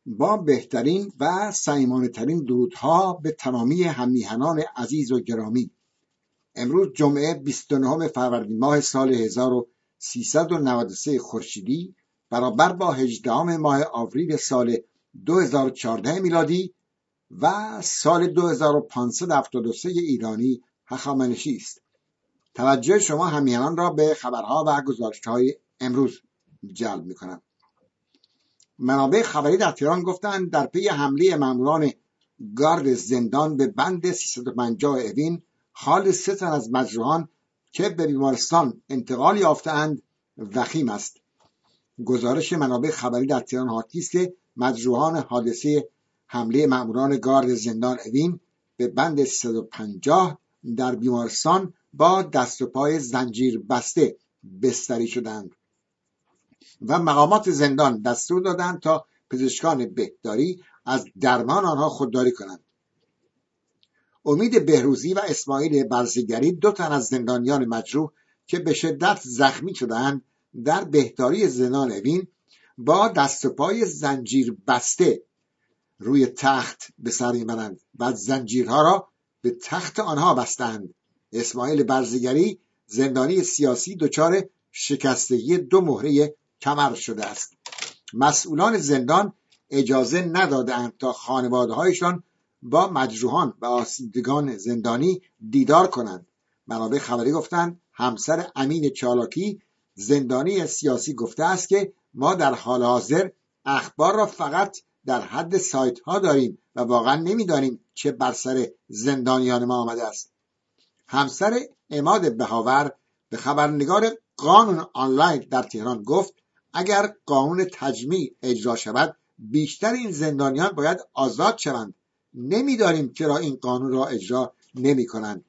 با بهترین و صمیمانه‌ترین درودها به تمامی هم‌میهنان عزیز و گرامی، امروز جمعه 29 فروردین ماه سال 1393 خورشیدی برابر با 18 ماه آوریل سال 2014 میلادی و سال 2573 ایرانی هخامنشی است. توجه شما هم‌میهنان را به خبرها و گزارش‌های امروز جلب می‌کنم. منابع خبری در تهران گفتند در پی حمله ماموران گارد زندان به بند 350 اوین، حال 3 تن از مجروحان که به بیمارستان انتقال یافته‌اند وخیم است. گزارش منابع خبری در تهران حاکی است که مجروحان حادثه حمله ماموران گارد زندان اوین به بند 350 در بیمارستان با دست و پای زنجیر بسته بستری شدند و مقامات زندان دستور دادند تا پزشکان بهداری از درمان آنها خودداری کنند. امید بهروزی و اسماعیل برزگری، 2 تن از زندانیان مجروح که به شدت زخمی شدند در بهداری زندان اوین، با دست و پای زنجیر بسته روی تخت به سر میبرند و زنجیرها را به تخت آنها بستند. اسماعیل برزگری، زندانی سیاسی، دچار شکستگی 2 مهره کمر شده است. مسئولان زندان اجازه ندادند تا خانواده‌هایشان با مجروحان و آسیب‌دیدگان زندانی دیدار کنند. منابع خبری گفتند همسر امین چالاکی، زندانی سیاسی، گفته است که ما در حال حاضر اخبار را فقط در حد سایت ها داریم و واقعا نمیدانیم چه بر سر زندانیان ما آمده است. همسر عماد بهاور به خبرنگار قانون آنلاین در تهران گفت اگر قانون تجمیع اجرا شود بیشتر این زندانیان باید آزاد شوند. نمیدانیم چرا این قانون را اجرا نمی کنند.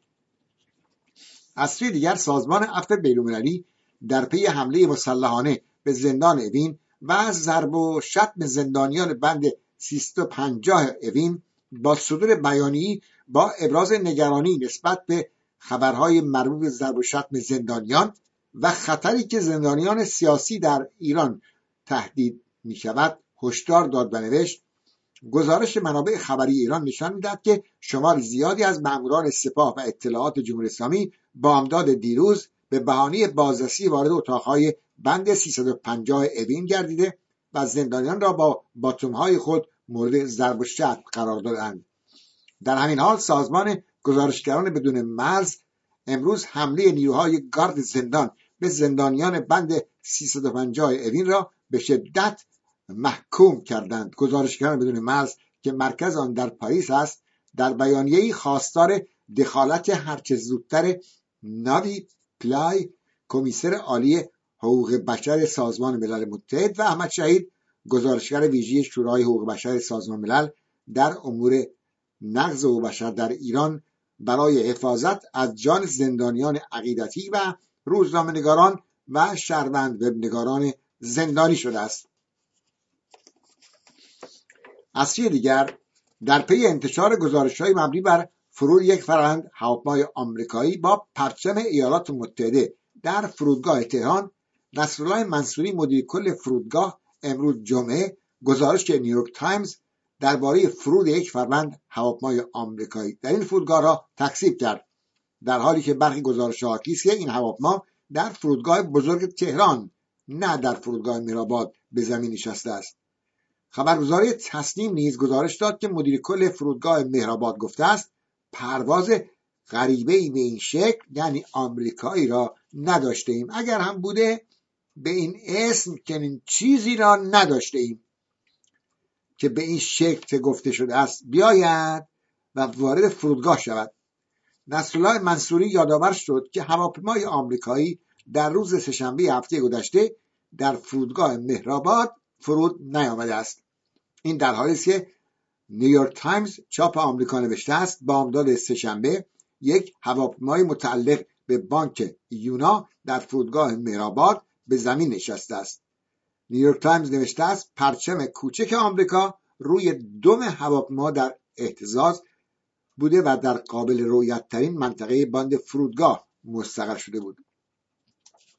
از سوی دیگر سازمان عفو بین‌المللی در پی حمله مسلحانه به زندان اوین و ضرب و شتم زندانیان بند 350 اوین با صدور بیانیه‌ای با ابراز نگرانی نسبت به خبرهای مربوط به ضرب و شتم زندانیان و خطری که زندانیان سیاسی در ایران تهدید می شود هشدار داد و نوشت گزارش منابع خبری ایران نشان می‌دهد که شمار زیادی از ماموران سپاه و اطلاعات جمهوری اسلامی بامداد دیروز به بهانه بازرسی وارد اتاقهای بند 350 اوین گردیده و زندانیان را با باتوم‌های خود مورد ضرب و شتم قرار دادند. در همین حال سازمان گزارشگران بدون مرز امروز حمله نیروهای گارد زندان به زندانیان بند 350 اوین را به شدت محکوم کردند. گزارشگران بدون مرز که مرکز آن در پاریس است، در بیانیه‌ای خواستار دخالت هرچه زودتر ناوی پلای، کمیسر عالی حقوق بشر سازمان ملل متحد، و احمد شهید، گزارشگر ویژه شورای حقوق بشر سازمان ملل در امور نقض حقوق بشر در ایران برای حفاظت از جان زندانیان عقیدتی و روزنامه‌نگاران و شهروند وبنگاران زندانی شده است. از سوی دیگر در پی انتشار گزارش‌های مبنی بر فرود یک فرآیند هواپیمای آمریکایی با پرچم ایالات متحده در فرودگاه تهران، نصرالله منصوری، مدیر کل فرودگاه، امروز جمعه گزارش نیویورک تایمز درباره فرود یک فرآیند هواپیمای آمریکایی در این فرودگاه را تکذیب کرد، در حالی که برخی گزارش‌ها حاکی است که این هواپیما در فرودگاه بزرگ تهران، نه در فرودگاه مهرآباد، به زمین نشسته است. خبرگزاری تصنیم نیز گزارش داد که مدیر کل فرودگاه مهرآباد گفته است پرواز غریبه‌ای به این شکل، یعنی آمریکایی، را نداشته ایم. اگر هم بوده به این اسم چنین چیزی را نداشته ایم که به این شکل گفته شده است بیاید و وارد فرودگاه شود. نصرالله منصوری یادآور شد که هواپیمای آمریکایی در روز سه‌شنبه هفته گذشته در فرودگاه مهرآباد فرود نیامده است. این در حالی است که نیویورک تایمز چاپ آمریکا نوشته است بامداد سه‌شنبه یک هواپیمای متعلق به بانک یونا در فرودگاه مهرآباد به زمین نشسته است. نیویورک تایمز نوشته است پرچم کوچک آمریکا روی دم هواپیما در اهتزاز بوده و در قابل رؤیت ترین منطقه باند فرودگاه مستقر شده بود.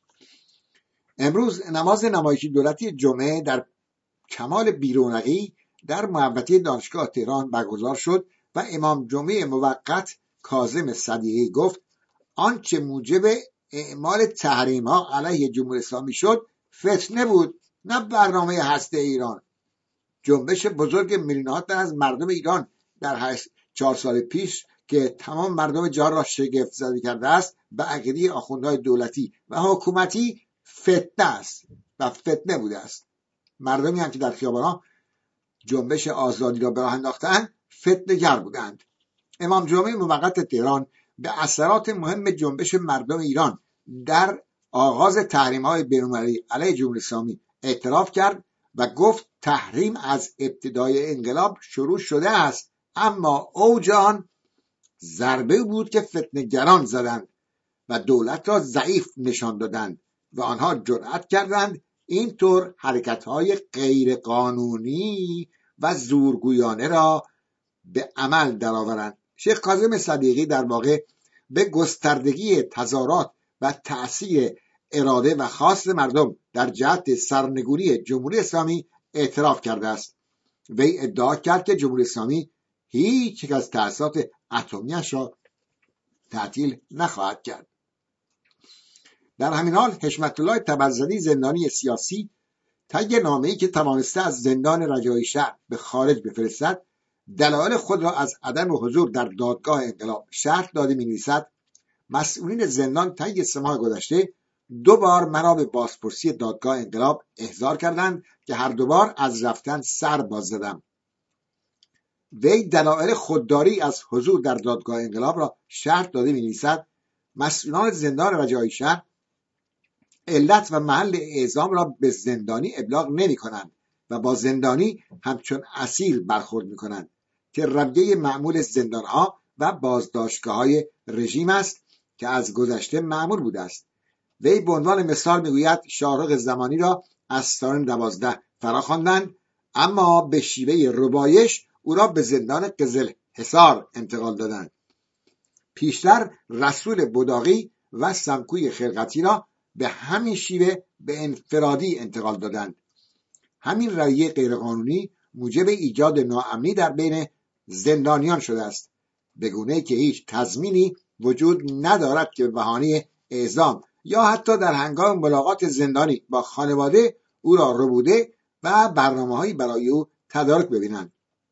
امروز نماز نمایشی دولتی جمعه در کمال بی‌رونقی در محوطه دانشگاه تهران برگزار شد و امام جمعه موقت کاظم صدیقی گفت آنچه موجب اعمال تحریم‌ها علیه جمهوری اسلامی شد فتنه بود، نه برنامه هسته ایران. جنبش بزرگ میلیون‌ها تن از مردم ایران در 4 سال پیش که تمام مردم جهان را شگفت زده کرده است به عقیده آخوندهای دولتی و حکومتی فتنه است و فتنه بوده است. مردمی هم که در خیابان‌ها جنبش آزادی را به راه انداختند فتنه‌گر بودند. امام جمعه موقت تهران به اثرات مهم جنبش مردم ایران در آغاز تحریم‌های بین‌المللی علیه جمهوری اسلامی اعتراف کرد و گفت تحریم از ابتدای انقلاب شروع شده است، اما اوج آن ضربه بود که فتنه‌گران زدند و دولت را ضعیف نشان دادند و آنها جرأت کردند اینطور حرکت‌های غیرقانونی و زورگویانه را به عمل درآورند. شیخ کاظم صدیقی در واقع به گستردگی تظاهرات و تأثیر اراده و خواست مردم در جهت سرنگونی جمهوری اسلامی اعتراف کرده است. وی ادعا کرد که جمهوری اسلامی هیچ یک از تأسیسات اتمی‌اش را تعطیل نخواهد کرد. در همین حال حشمت الله تبرزدی زندانی سیاسی طی نامه‌ای که توانسته از زندان رجایی شهر به خارج بفرستد دلایل خود را از عدم حضور در دادگاه انقلاب شرح داده می‌نویسد مسئولین زندان طی 3 ماه گذشته 2 بار مرا به بازپرسی دادگاه انقلاب احضار کردند که هر 2 بار از رفتن سر باز زدم. وی دلایل خودداری از حضور در دادگاه انقلاب را شرح داده می‌نویسد مسئولان زندان رجایی شهر علت و محل اعزام را به زندانی ابلاغ نمی‌کنند و با زندانی همچون اسیر برخورد می‌کنند که رویه معمول زندان‌ها و بازداشتگاه‌های رژیم است که از گذشته معمول بوده است. وی به عنوان مثال میگوید شارق زمانی را از سال 12 فراخواندند، اما به شیوه ربایش او را به زندان قزلحصار انتقال دادند. پیشتر رسول بداغی و سمکوی خلقتی را به همین شیوه به انفرادی انتقال دادند. همین رویه غیرقانونی موجب ایجاد ناامنی در بین زندانیان شده است، به گونه‌ای که هیچ تضمینی وجود ندارد که به بهانه اعزام یا حتی در هنگام ملاقات زندانی با خانواده او را ربوده و برنامه‌هایی برای او تدارک ببینند.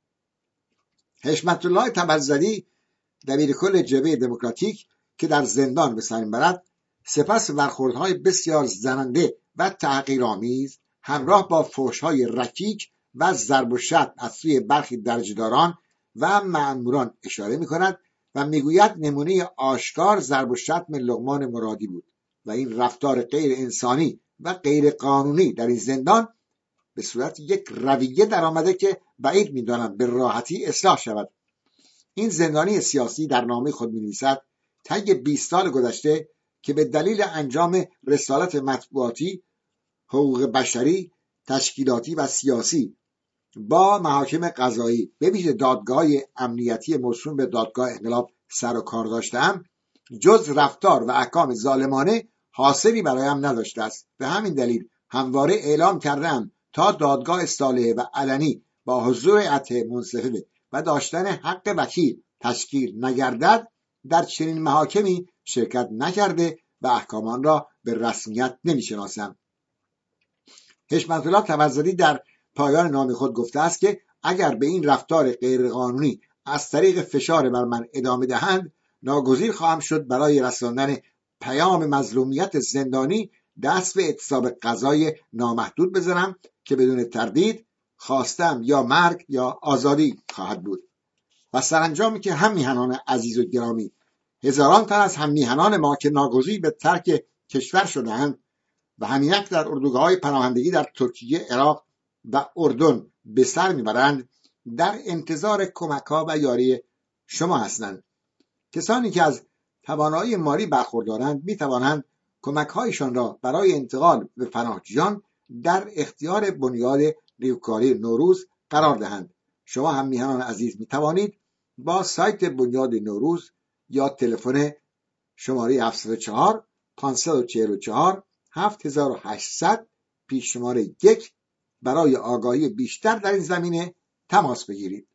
حشمت الله تبرزدی دبیرکل جبهه دموکراتیک که در زندان به سر می‌برد سپس برخوردهای بسیار زننده و تحقیرآمیز همراه با فحش‌های رکیک و ضرب و شتم از سوی برخی درجه‌داران و مأموران اشاره می‌کند و میگوید نمونه آشکار ضرب و شتم لقمان مرادی بود و این رفتار غیر انسانی و غیر قانونی در این زندان به صورت یک رویه در آمده که بعید می‌دانم به راحتی اصلاح شود. این زندانی سیاسی در نامه خود می‌نویسد طی 20 سال گذشته که به دلیل انجام رسالت مطبوعاتی، حقوق بشری، تشکیلاتی و سیاسی با محاکم قضایی به ویژه دادگاه امنیتی موسوم به دادگاه انقلاب سر و کار داشتم، جز رفتار و احکام ظالمانه حاصلی برایم نداشته است. به همین دلیل همواره اعلام کردم تا دادگاه صالحه و علنی با حضور اتحاد منصفه و داشتن حق وکیل تشکیل نگردد در چنین محاکمی شرکت نکرده و احکامان را به رسمیت نمیشناسم. حشمت الله تبرزدی در پایان نامه خود گفته است که اگر به این رفتار غیرقانونی از طریق فشار بر من ادامه دهند ناگزیر خواهم شد برای رساندن پیام مظلومیت زندانی دست به اعتصاب قضای نامحدود بزنم که بدون تردید خواستم یا مرگ یا آزادی خواهد بود. و سرانجامی که هم میهنان عزیز و گرامی، هزاران تن از هم میهنان ما که ناگزیر به ترک کشور شده‌اند و همینک در اردوگاه‌های پناهندگی در ترکیه، عراق و اردن به سر میبرند در انتظار کمک‌ها و یاری شما هستند. کسانی که از توانایی مالی برخوردارند میتوانند کمک‌هایشان را برای انتقال به پناهجویان در اختیار بنیاد نیکوکاری نوروز قرار دهند. شما هم میهنان عزیز میتوانید با سایت بنیاد نوروز یا تلفن شماره 704 544 7800 پیش شماره 1 برای آگاهی بیشتر در این زمینه تماس بگیرید.